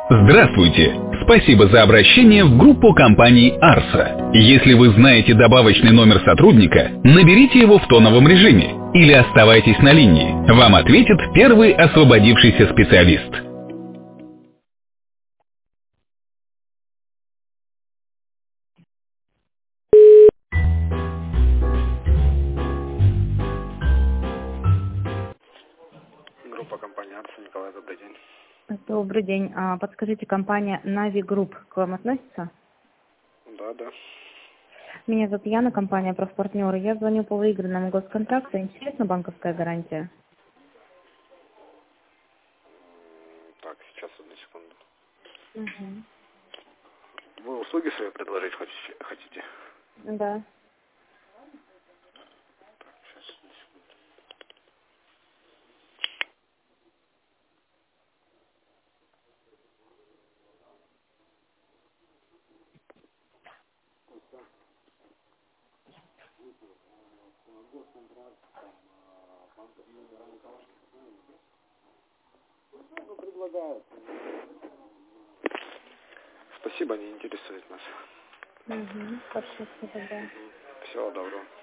Здравствуйте! Спасибо за обращение в группу компаний «Арса». Если вы знаете добавочный номер сотрудника, наберите его в тоновом режиме или оставайтесь на линии. Вам ответит первый освободившийся специалист. Группа компании Арса. Николай, добрый день. Добрый день. Подскажите, компания Navi Group к вам относится? Да, да. Меня зовут Яна, компания «Профпартнеры». Я звоню по выигранному госконтракту. Интересна банковская гарантия? Так, сейчас, одну секунду. Угу. Вы услуги свои предложить хотите? Да. Сейчас, одну секунду. Спасибо, не интересует нас. Угу. Хорошо, тогда. Всего доброго.